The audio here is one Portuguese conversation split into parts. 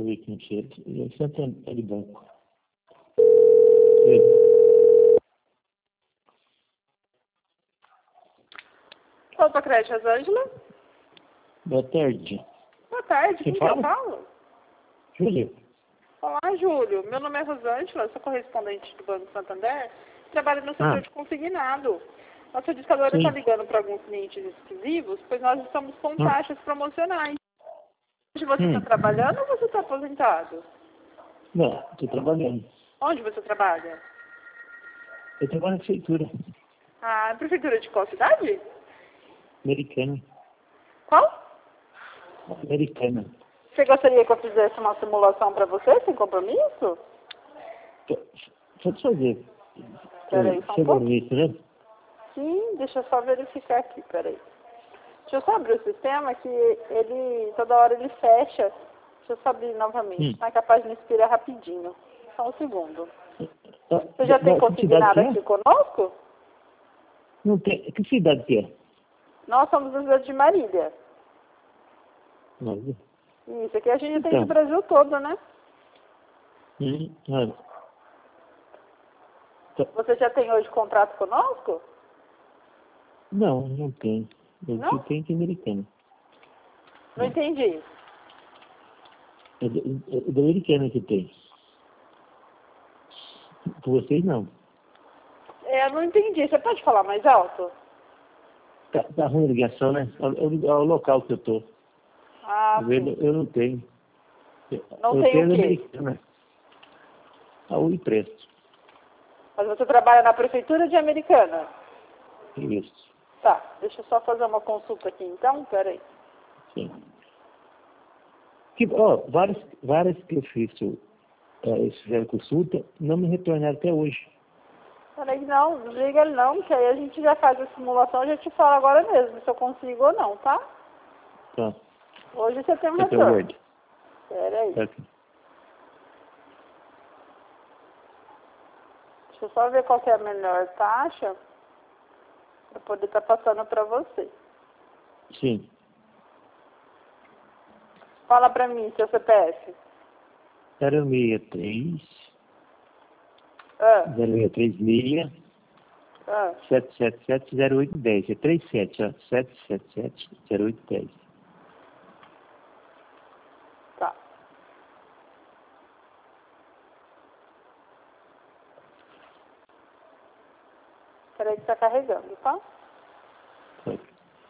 ver quem chega. É Santander Banco. Opa, Crédito Rosângela. Boa tarde. Boa tarde, Quem com quem eu fala? falo? Júlio. Olá, Júlio. Meu nome é Rosângela, sou correspondente do Banco Santander. Trabalho no setor de consignado. Nossa discadora Sim. está ligando para alguns clientes exclusivos, pois nós estamos com taxas promocionais. Onde você está trabalhando ou você está aposentado? Não, estou trabalhando. Onde você trabalha? Eu trabalho na prefeitura A prefeitura de qual cidade? americana. Qual? Americana. Você gostaria que eu fizesse uma simulação para você, sem compromisso? Pode fazer. Peraí, só um Chegou pouco. nisso, né? Sim, deixa eu só verificar aqui, peraí. Deixa eu só abrir o sistema que ele, toda hora ele fecha. Deixa eu só abrir novamente. Não é capaz de me inspirar rapidinho. Só um segundo. Você já tem consignado aqui conosco? Não tem. Que cidade que é? Nós somos da cidade de Marília. Marília. Isso, aqui a gente tem do Brasil todo, né? Você já tem hoje contrato conosco? Não, não tem. Eu Não? tenho que americana. Não entendi. É da americana que tem. Com vocês não. Eu não entendi. Você pode falar mais alto? Tá ruim a ligação, né? É o local que eu tô. Ah, sim. Eu não tenho. Não eu tem tenho o da quê? americana. O empresto. Mas você trabalha na prefeitura de Americana? Isso. Tá, deixa eu só fazer uma consulta aqui então, peraí. Sim. Várias que eu fiz, eles fizeram consulta, não me retornaram até hoje. Peraí, não, desliga ele não, que aí a gente já faz a simulação e já te falo agora mesmo, se eu consigo ou não, tá? Tá. Hoje você tem um Até retorno. hoje. Peraí. Tá. Deixa eu só ver qual que é a melhor taxa para poder estar passando para você. Sim. Fala para mim, seu CPF. 063 Ah, 063 777 0810. É 37, ó. 777 0810. tá. Peraí que tá carregando, tá? Foi.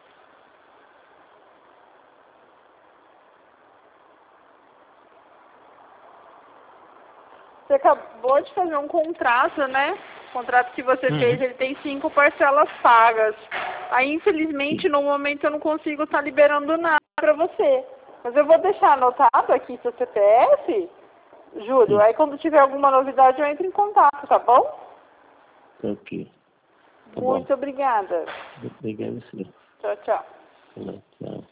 Você acabou de fazer um contrato, né? O contrato que você fez, ele tem 5 parcelas pagas. Aí, infelizmente, no momento eu não consigo estar liberando nada para você. Mas eu vou deixar anotado aqui seu CPF, Júlio. Aí, quando tiver alguma novidade, eu entro em contato, tá bom? Tá ok. Tá Muito obrigada. bom. Obrigado, senhor. Tchau, tchau. Tchau.